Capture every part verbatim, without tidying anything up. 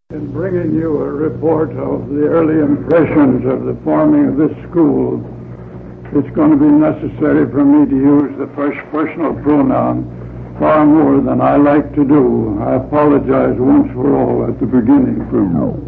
In bringing you a report of the early impressions of the forming of this school, it's going to be necessary for me to use the first personal pronoun far more than I like to do. I apologize once for all at the beginning for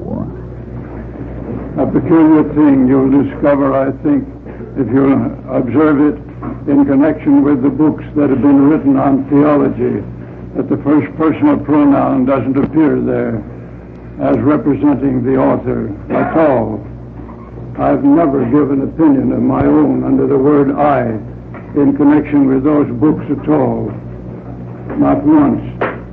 a peculiar thing you'll discover, I think, if you observe it in connection with the books that have been written on theology, that the first personal pronoun doesn't appear there as representing the author at all. I've never given opinion of my own under the word I in connection with those books at all. Not once.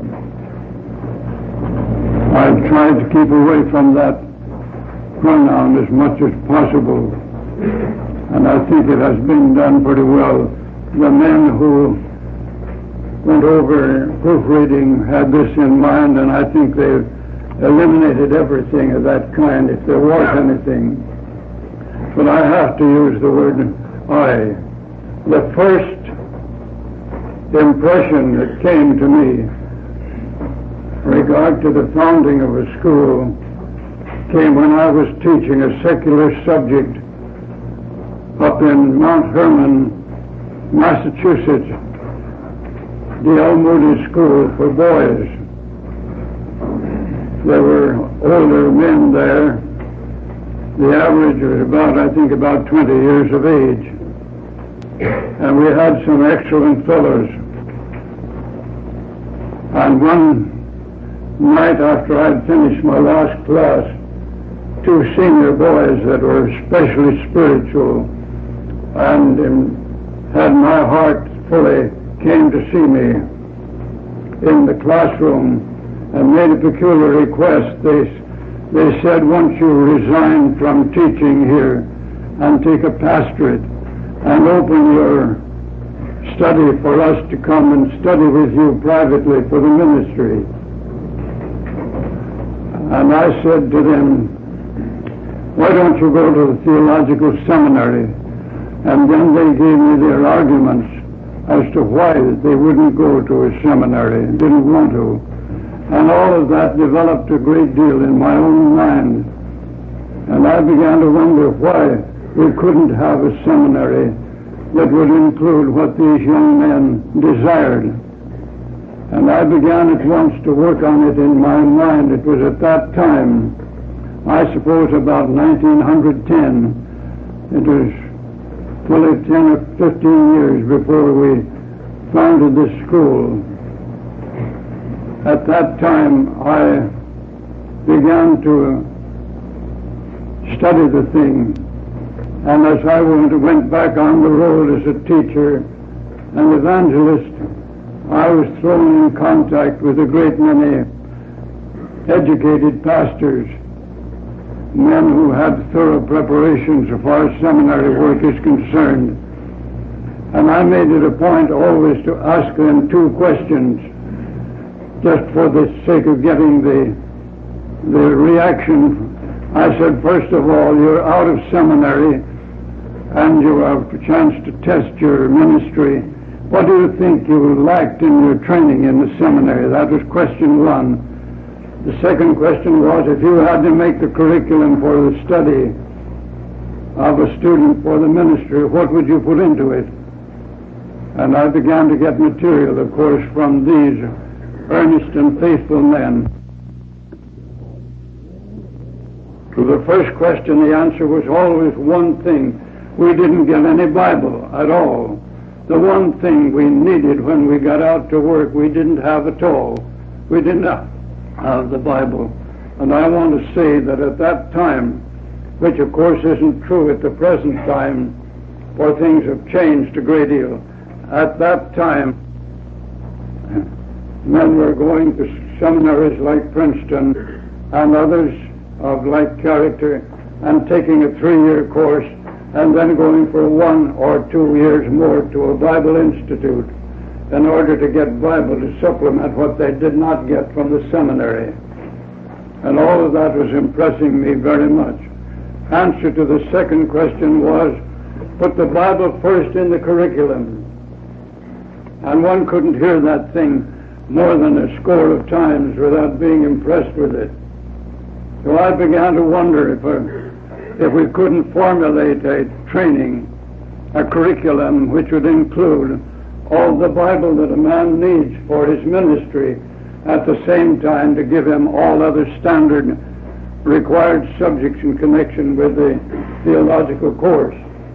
I've tried to keep away from that pronoun as much as possible, and I think it has been done pretty well. The men who went over proofreading had this in mind, and I think they've eliminated everything of that kind, if there was anything. But I have to use the word I. The first impression that came to me in regard to the founding of a school came when I was teaching a secular subject up in Mount Hermon, Massachusetts, the L. Moody School for boys. There were older men there. The average was about, I think, about twenty years of age. And we had some excellent fellows. And one night after I'd finished my last class, two senior boys that were especially spiritual and um, had my heart fully came to see me in the classroom and made a peculiar request. They, they said, once you resign from teaching here and take a pastorate and open your study for us to come and study with you privately for the ministry. And I said to them, why don't you go to the theological seminary? And then they gave me their arguments as to why they wouldn't go to a seminary, didn't want to. And all of that developed a great deal in my own mind. And I began to wonder why we couldn't have a seminary that would include what these young men desired. And I began at once to work on it in my mind. It was at that time, I suppose about nineteen ten, it was fully ten or fifteen years before we founded this school. At that time, I began to study the thing. And as I went, went back on the road as a teacher and evangelist, I was thrown in contact with a great many educated pastors, men who had thorough preparations as far as seminary work is concerned. And I made it a point always to ask them two questions, just for the sake of getting the, the reaction. I said, first of all, you're out of seminary and you have a chance to test your ministry. What do you think you lacked in your training in the seminary? That was question one. The second question was, if you had to make the curriculum for the study of a student for the ministry, what would you put into it? And I began to get material, of course, from these earnest and faithful men. To the first question, the answer was always one thing. We didn't get any Bible at all. The one thing we needed when we got out to work, we didn't have at all. We didn't have the Bible. And I want to say that at that time, which of course isn't true at the present time, for things have changed a great deal, at that time, men were going to seminaries like Princeton and others of like character and taking a three-year course and then going for one or two years more to a Bible Institute in order to get Bible to supplement what they did not get from the seminary. And all of that was impressing me very much. Answer to the second question was, put the Bible first in the curriculum. And one couldn't hear that thing more than a score of times without being impressed with it. So I began to wonder if, uh, if we couldn't formulate a training, a curriculum which would include all the Bible that a man needs for his ministry, at the same time to give him all other standard required subjects in connection with the theological course.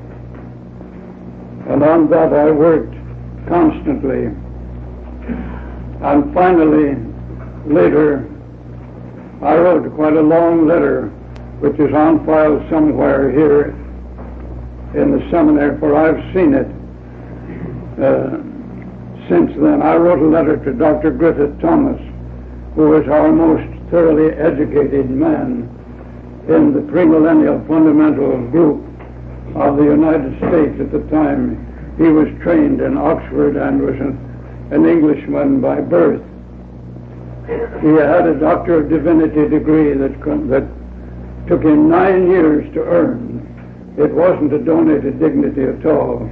And on that I worked constantly. And finally, later, I wrote quite a long letter, which is on file somewhere here in the seminary, for I've seen it uh, since then. I wrote a letter to Doctor Griffith Thomas, who was our most thoroughly educated man in the premillennial fundamental group of the United States at the time. He was trained in Oxford and was an, an Englishman by birth. He had a Doctor of Divinity degree that, that took him nine years to earn. It wasn't a donated dignity at all.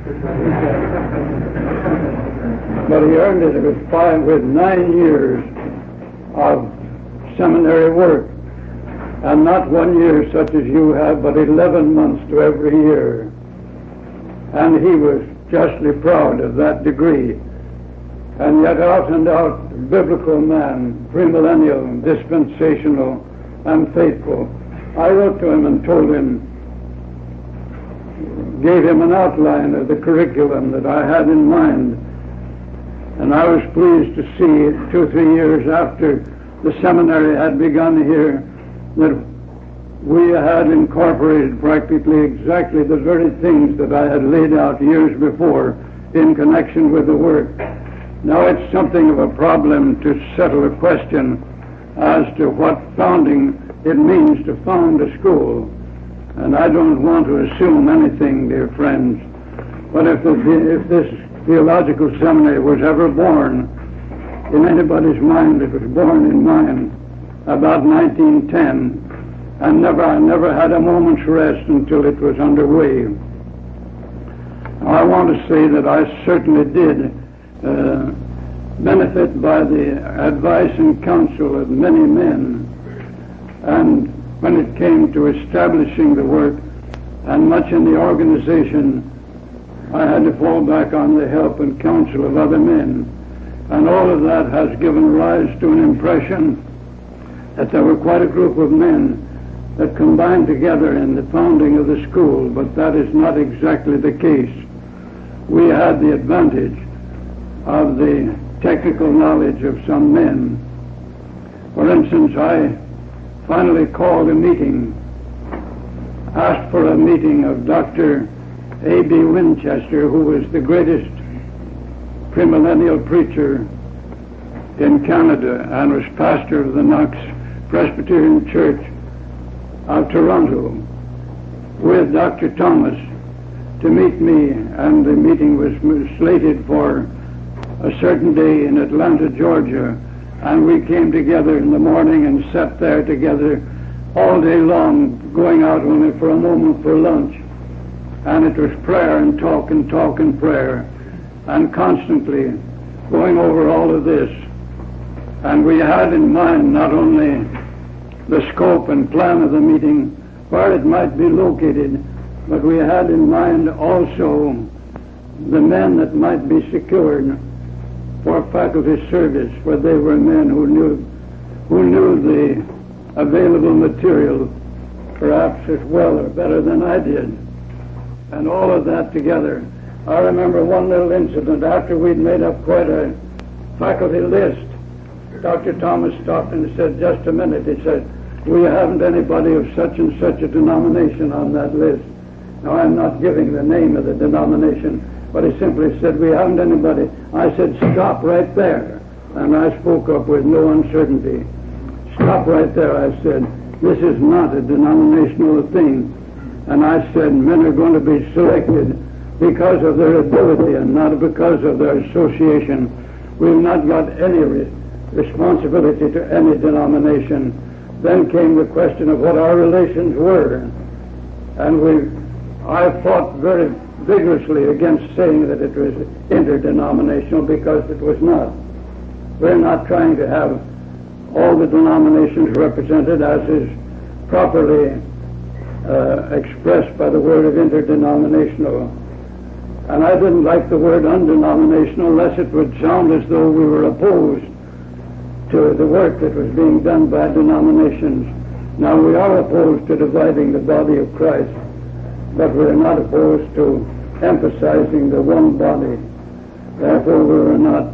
But he earned it with, five, with nine years of seminary work, and not one year such as you have, but eleven months to every year. And he was justly proud of that degree. And yet out and out biblical man, premillennial, dispensational, and faithful. I wrote to him and told him, gave him an outline of the curriculum that I had in mind. And I was pleased to see two or three years after the seminary had begun here that we had incorporated practically exactly the very things that I had laid out years before in connection with the work. Now it's something of a problem to settle a question as to what founding it means to found a school. And I don't want to assume anything, dear friends, but if, the, if this theological seminary was ever born in anybody's mind, it was born in mine about nineteen ten, and never, I never had a moment's rest until it was underway. Now, I want to say that I certainly did uh, benefit by the advice and counsel of many men, and when it came to establishing the work and much in the organization, I had to fall back on the help and counsel of other men. And all of that has given rise to an impression that there were quite a group of men that combined together in the founding of the school, but that is not exactly the case. We had the advantage of the technical knowledge of some men. For instance, I finally called a meeting, asked for a meeting of Doctor A B Winchester, who was the greatest premillennial preacher in Canada and was pastor of the Knox Presbyterian Church of Toronto, with Doctor Thomas to meet me, and the meeting was slated for a certain day in Atlanta, Georgia, and we came together in the morning and sat there together all day long, going out only for a moment for lunch. And it was prayer and talk and talk and prayer, and constantly going over all of this. And we had in mind not only the scope and plan of the meeting, where it might be located, but we had in mind also the men that might be secured for faculty service, where they were men who knew who knew the available material perhaps as well or better than I did. And all of that together. I remember one little incident after we'd made up quite a faculty list. Doctor Thomas stopped and said, just a minute, he said, we haven't anybody of such and such a denomination on that list. Now, I'm not giving the name of the denomination, but he simply said, we haven't anybody. I said, stop right there. And I spoke up with no uncertainty. Stop right there, I said. This is not a denominational thing. And I said, men are going to be selected because of their ability and not because of their association. We've not got any re- responsibility to any denomination. Then came the question of what our relations were. And we, I fought very vigorously against saying that it was interdenominational, because it was not. We're not trying to have all the denominations represented, as is properly uh, expressed by the word of interdenominational. And I didn't like the word undenominational, lest it would sound as though we were opposed to the work that was being done by denominations. Now, we are opposed to dividing the body of Christ, but we are not opposed to emphasizing the one body. Therefore, we were not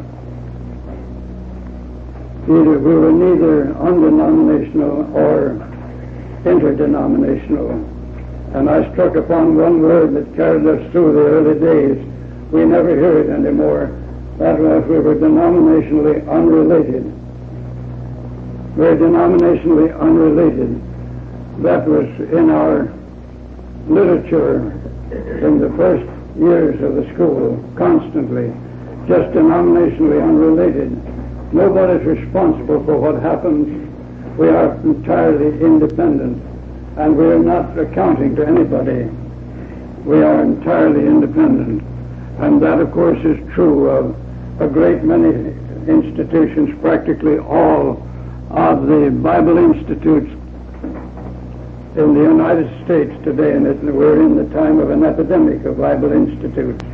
either, we were neither undenominational or interdenominational. And I struck upon one word that carried us through the early days. We never hear it anymore. That was, we were denominationally unrelated. We were denominationally unrelated. That was in our literature in the first years of the school, constantly. Just denominationally unrelated. Nobody's responsible for what happens. We are entirely independent, and we are not accounting to anybody. We are entirely independent. And that, of course, is true of a great many institutions, practically all of the Bible institutes in the United States today, and it, we're in the time of an epidemic of Bible institutes.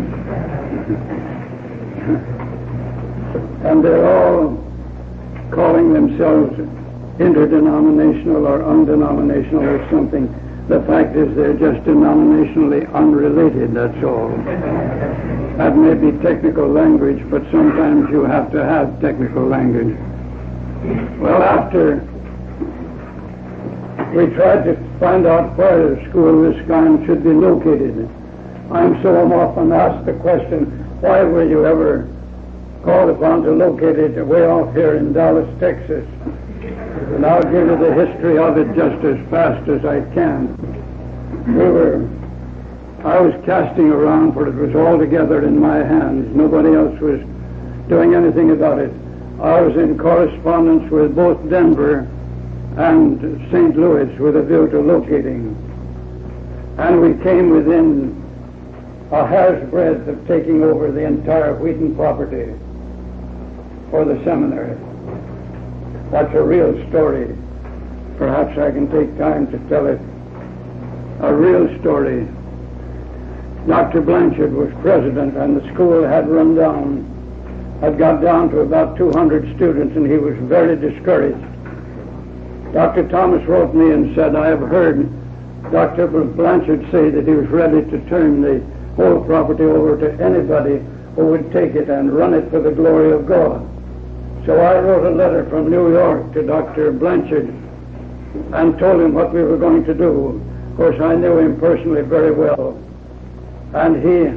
And they're all calling themselves interdenominational or undenominational or something. The fact is they're just denominationally unrelated, that's all. That may be technical language, but sometimes you have to have technical language. Well, after we tried to find out where a school of this kind should be located, I'm so often asked the question, why were you ever called upon to locate it way off here in Dallas, Texas? And I'll give you the history of it just as fast as I can. We were, I was casting around, for it was altogether in my hands. Nobody else was doing anything about it. I was in correspondence with both Denver and Saint Louis with a view to locating. And we came within a hair's breadth of taking over the entire Wheaton property for the seminary. That's a real story. Perhaps I can take time to tell it. A real story. Doctor Blanchard was president, and the school had run down, had got down to about two hundred students, and he was very discouraged. Doctor Thomas wrote me and said, I have heard Doctor Blanchard say that he was ready to turn the whole property over to anybody who would take it and run it for the glory of God. So I wrote a letter from New York to Doctor Blanchard and told him what we were going to do. Of course, I knew him personally very well. And he,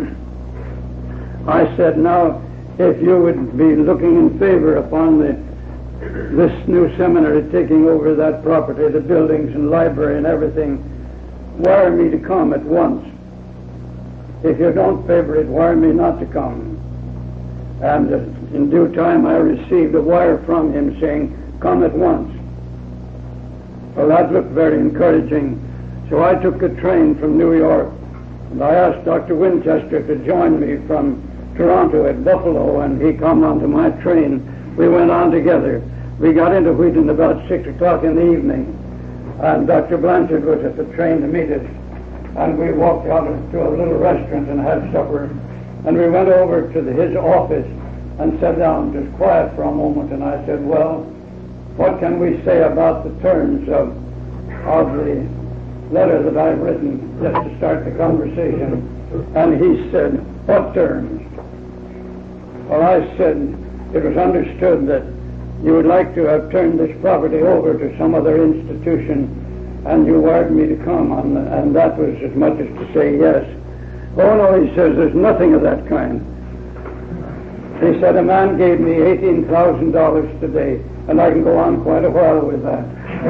I said, now, if you would be looking in favor upon the, this new seminary taking over that property, the buildings and library and everything, wire me to come at once. If you don't favor it, wire me not to come. And uh, in due time I received a wire from him saying, come at once. Well, that looked very encouraging. So I took a train from New York, and I asked Doctor Winchester to join me from Toronto at Buffalo, and he come onto my train. We went on together. We got into Wheaton about six o'clock in the evening, and Doctor Blanchard was at the train to meet us. And we walked out to a little restaurant and had supper. And we went over to the, his office and sat down just quiet for a moment. And I said, well, what can we say about the terms of, of the letter that I've written just to start the conversation? And he said, what terms? Well, I said, it was understood that you would like to have turned this property over to some other institution, and you wired me to come on, and that was as much as to say yes. Oh no, he says, there's nothing of that kind. He said, a man gave me eighteen thousand dollars today, and I can go on quite a while with that.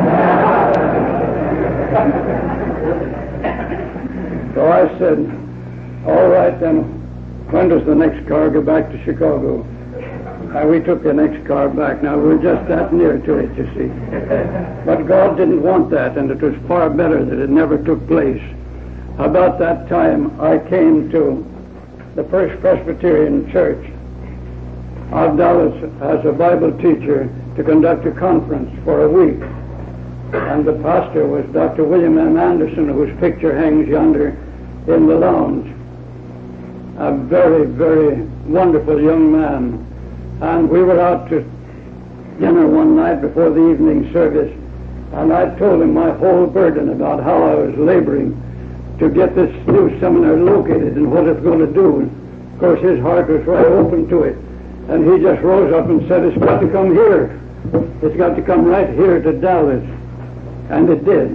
So I said, all right then, when does the next car go back to Chicago? And we took the next car back. Now, we were just that near to it, you see. But God didn't want that, and it was far better that it never took place. About that time, I came to the First Presbyterian Church of Dallas as a Bible teacher to conduct a conference for a week. And the pastor was Doctor William M. Anderson, whose picture hangs yonder in the lounge. A very, very wonderful young man. And we were out to dinner one night before the evening service, and I told him my whole burden about how I was laboring to get this new seminary located and what it's going to do. And of course, his heart was right open to it. And he just rose up and said, it's got to come here. It's got to come right here to Dallas. And it did.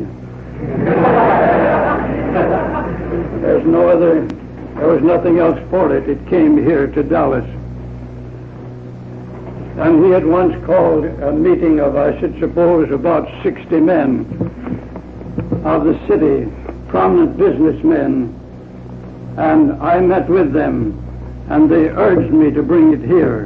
There's no other, there was nothing else for it. It came here to Dallas. And he had once called a meeting of, I should suppose, about sixty men of the city, prominent businessmen, and I met with them, and they urged me to bring it here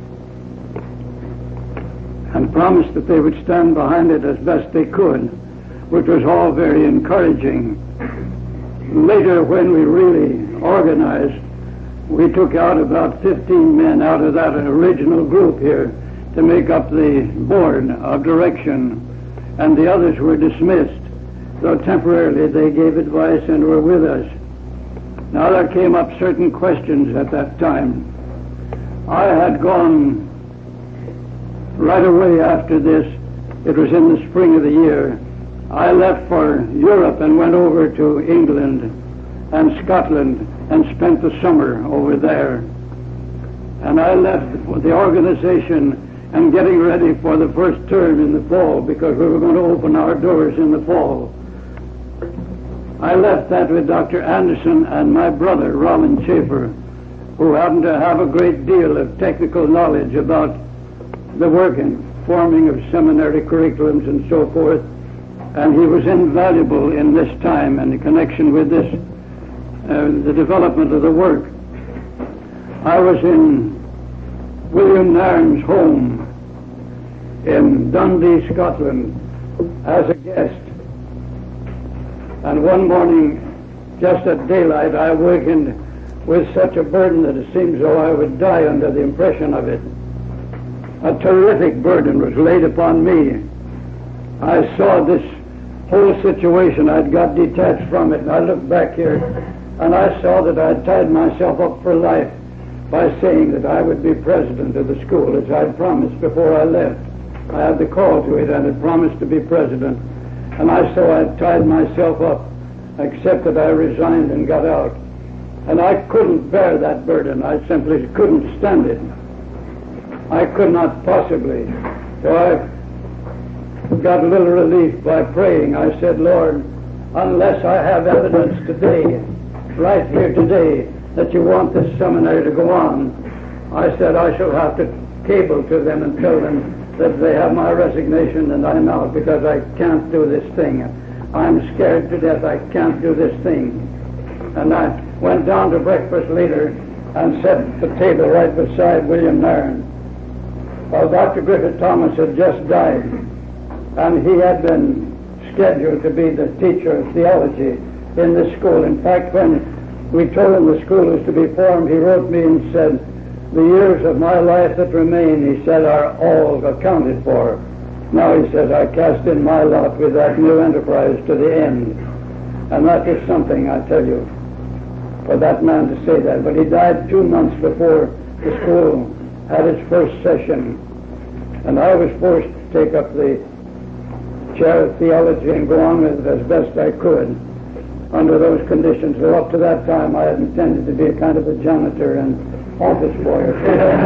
and promised that they would stand behind it as best they could, which was all very encouraging. Later, when we really organized, we took out about fifteen men out of that original group here to make up the board of direction, and the others were dismissed, though temporarily they gave advice and were with us. Now there came up certain questions at that time. I had gone right away after this. It was in the spring of the year. I left for Europe and went over to England and Scotland and spent the summer over there. And I left the organization and getting ready for the first term in the fall, because we were going to open our doors in the fall. I left that with Doctor Anderson and my brother, Rollin Schaefer, who happened to have a great deal of technical knowledge about the working, forming of seminary curriculums and so forth, and he was invaluable in this time and in connection with this, uh, the development of the work. I was in William Nairn's home in Dundee, Scotland, as a guest. And one morning, just at daylight, I awakened with such a burden that it seemed as though I would die under the impression of it. A terrific burden was laid upon me. I saw this whole situation. I'd got detached from it, and I looked back here, and I saw that I'd tied myself up for life by saying that I would be president of the school, as I'd promised before I left. I had the call to it, and had promised to be president. And I saw I'd tied myself up, except that I resigned and got out. And I couldn't bear that burden. I simply couldn't stand it. I could not possibly. So I got a little relief by praying. I said, Lord, unless I have evidence today, right here today, that you want this seminary to go on, I said I shall have to cable to them and tell them that they have my resignation and I'm out, because I can't do this thing. I'm scared to death. I can't do this thing. And I went down to breakfast later and set the table right beside William Nairn. Well, Doctor Griffith Thomas had just died, and he had been scheduled to be the teacher of theology in this school. In fact, when we told him the school was to be formed, he wrote me and said, the years of my life that remain, he said, are all accounted for. Now, he says, I cast in my lot with that new enterprise to the end. And that is something, I tell you, for that man to say that. But he died two months before the school had its first session. And I was forced to take up the chair of theology and go on with it as best I could under those conditions. So up to that time, I had intended to be a kind of a janitor and office boy or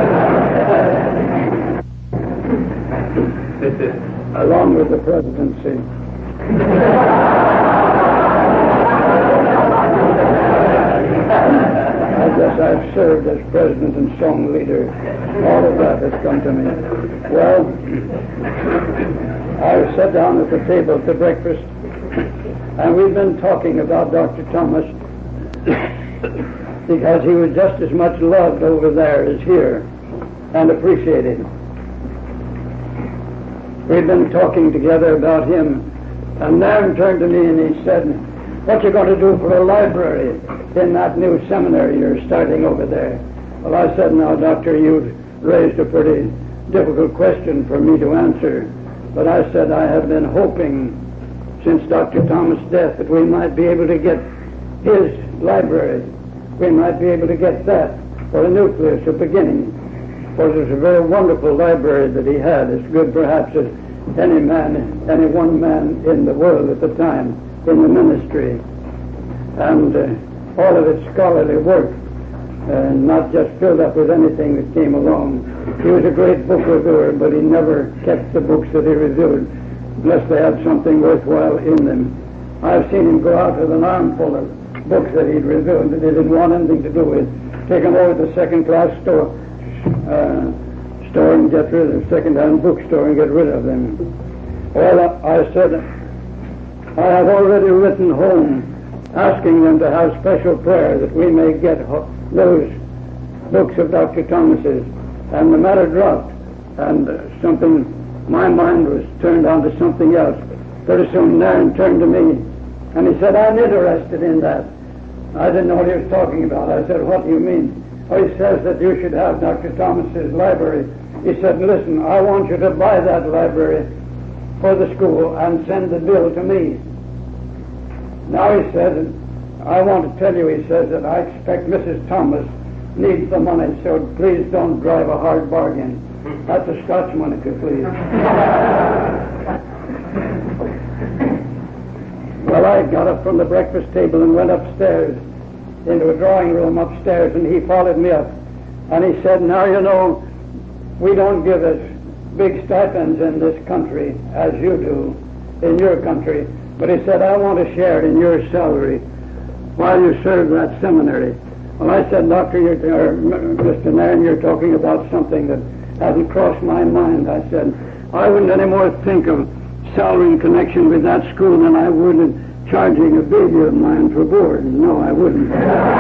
something, along with the presidency. I guess I've served as president and song leader. All of that has come to me. Well, I sat down at the table to breakfast, and we've been talking about Doctor Thomas because he was just as much loved over there as here and appreciated. We've been talking together about him, and Nairn turned to me and he said, what you going to do for a library in that new seminary you're starting over there? Well, I said, now, Doctor, you've raised a pretty difficult question for me to answer, but I said I have been hoping since Doctor Thomas' death that we might be able to get his library. We might be able to get that for a nucleus, a beginning. For it was a very wonderful library that he had, as good perhaps as any man, any one man in the world at the time in the ministry. And uh, all of its scholarly work, uh, not just filled up with anything that came along. He was a great book reviewer, but he never kept the books that he reviewed unless they had something worthwhile in them. I've seen him go out with an armful of books that he'd reviewed that he didn't want anything to do with, take them over to the second-class store, uh, store and get rid of second-hand bookstore and get rid of them. Well, I said, I have already written home asking them to have special prayer that we may get those books of Doctor Thomas's. And the matter dropped, and uh, something, my mind was turned on to something else. Pretty soon Nairn turned to me, and he said, I'm interested in that. I didn't know what he was talking about. I said, what do you mean? Oh, he says that you should have Doctor Thomas's library. He said, listen, I want you to buy that library for the school and send the bill to me. Now he said, I want to tell you, he says, that I expect Missus Thomas needs the money, so please don't drive a hard bargain. That's a Scotchman, if you please. Well, I got up from the breakfast table and went upstairs into a drawing room upstairs, and he followed me up. And he said, now, you know, we don't give as big stipends in this country as you do in your country. But he said, I want to share in your salary while you serve that seminary. Well, I said, Doctor, you're, or Mister Nairn, you're talking about something that hasn't crossed my mind. I said, I wouldn't any more think of salary in connection with that school than I would in charging a baby of mine for board. No, I wouldn't.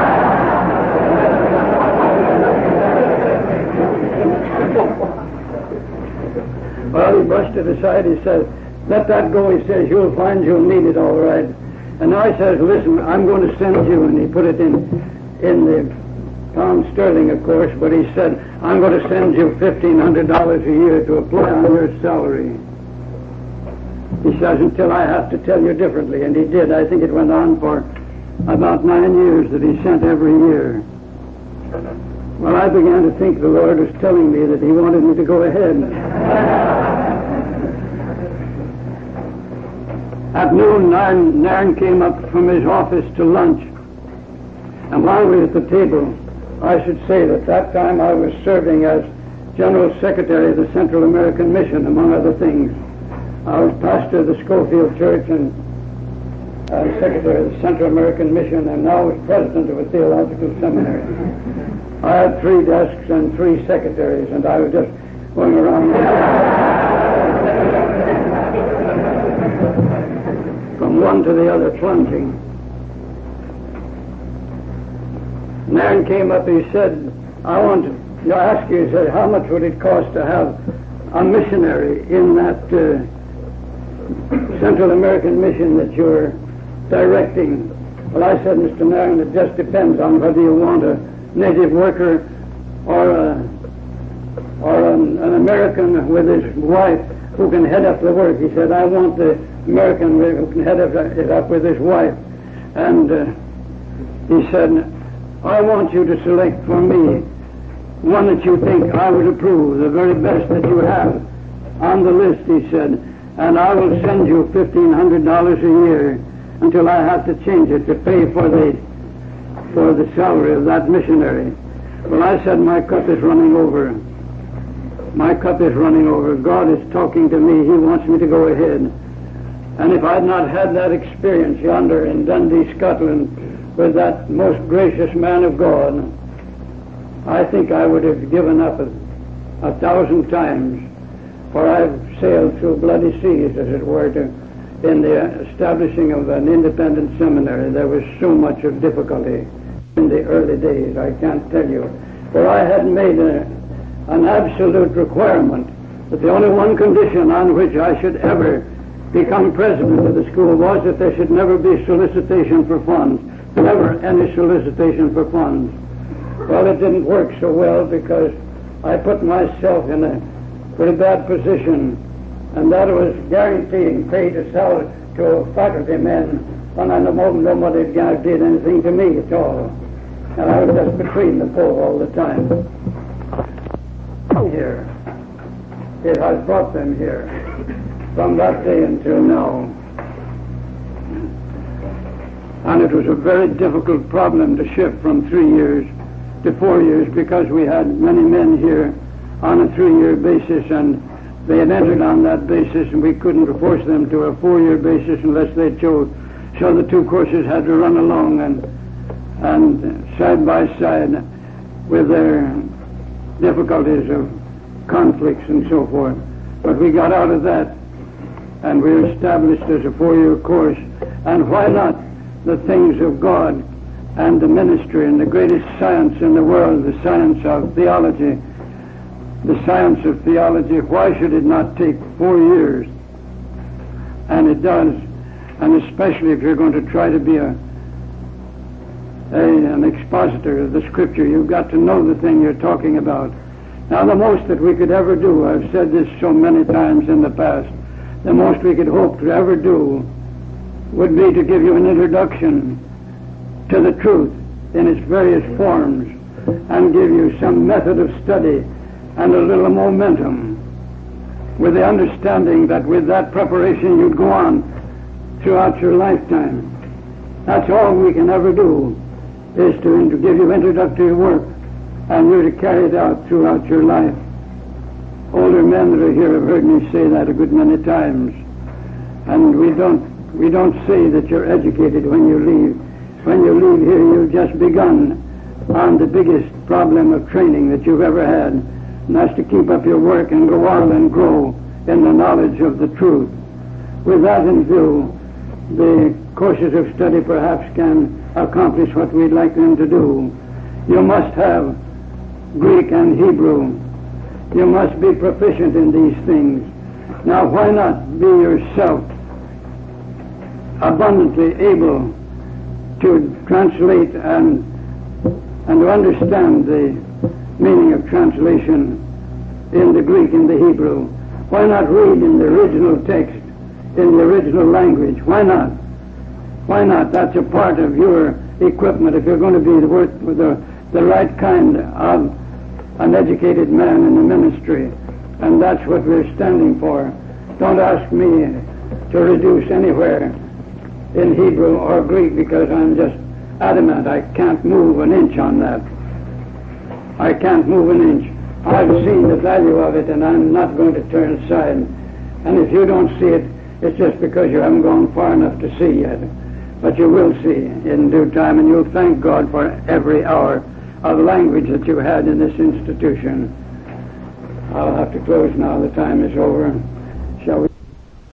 Well, he brushed it aside. He said, let that go. He says, you'll find you'll need it all right. And I says, listen, I'm going to send you, and he put it in in the pound sterling, of course, but he said, I'm going to send you fifteen hundred dollars a year to apply on your salary. He says, until I have to tell you differently. And he did. I think it went on for about nine years that he sent every year. Well, I began to think the Lord was telling me that he wanted me to go ahead. At noon, Nairn, Nairn came up from his office to lunch. And while we were at the table, I should say that that time I was serving as General Secretary of the Central American Mission, among other things. I was pastor of the Schofield Church and uh, Secretary of the Central American Mission, and now was President of a theological seminary. I had three desks and three secretaries, and I was just going around from one to the other, plunging. Nairn came up, he said, I want to ask you, he said, how much would it cost to have a missionary in that uh, Central American mission that you're directing? Well, I said, Mister Nairn, it just depends on whether you want a native worker or a, or an, an American with his wife who can head up the work. He said, I want the American who can head up, it up with his wife. And uh, he said, I want you to select for me one that you think I would approve, the very best that you have on the list, he said, and I will send you fifteen hundred dollars a year until I have to change it to pay for the for the salary of that missionary. Well, I said, my cup is running over. My cup is running over. God is talking to me. He wants me to go ahead. And if I had not had that experience yonder in Dundee, Scotland, with that most gracious man of God, I think I would have given up a, a thousand times, for I've sailed through bloody seas, as it were, to, in the establishing of an independent seminary. There was so much of difficulty in the early days, I can't tell you. For I had made a, an absolute requirement that the only one condition on which I should ever become president of the school was that there should never be solicitation for funds. Never any solicitation for funds. Well, it didn't work so well because I put myself in a for a bad position, and that was guaranteeing pay to sell to faculty men when I nobody did anything to me at all. And I was just between the four all the time. Here. It has brought them here from that day until now. And it was a very difficult problem to shift from three years to four years because we had many men here on a three-year basis, and they had entered on that basis, and we couldn't force them to a four-year basis unless they chose. So the two courses had to run along and and side by side with their difficulties of conflicts and so forth. But we got out of that, and we were established as a four-year course. And why not the things of God and the ministry and the greatest science in the world, the science of theology, the science of theology, why should it not take four years? And it does, and especially if you're going to try to be a, a an expositor of the Scripture, you've got to know the thing you're talking about. Now, the most that we could ever do, I've said this so many times in the past, the most we could hope to ever do would be to give you an introduction to the truth in its various forms and give you some method of study and a little momentum, with the understanding that with that preparation you'd go on throughout your lifetime. That's all we can ever do, is to, to give you introductory work, and you to carry it out throughout your life. Older men that are here have heard me say that a good many times, and we don't we don't say that you're educated when you leave. When you leave here, you've just begun on the biggest problem of training that you've ever had, and that's to keep up your work and go on and grow in the knowledge of the truth. With that in view, the courses of study perhaps can accomplish what we'd like them to do. You must have Greek and Hebrew. You must be proficient in these things. Now, why not be yourself abundantly able to translate and and to understand the meaning of translation in the Greek and the Hebrew? Why not read in the original text, in the original language? Why not? Why not? That's a part of your equipment if you're going to be the, work, the, the right kind of an educated man in the ministry. And that's what we're standing for. Don't ask me to reduce anywhere in Hebrew or Greek, because I'm just adamant I can't move an inch on that. I can't move an inch. I've seen the value of it, and I'm not going to turn aside. And if you don't see it, it's just because you haven't gone far enough to see yet. But you will see in due time, and you'll thank God for every hour of language that you had in this institution. I'll have to close now. The time is over.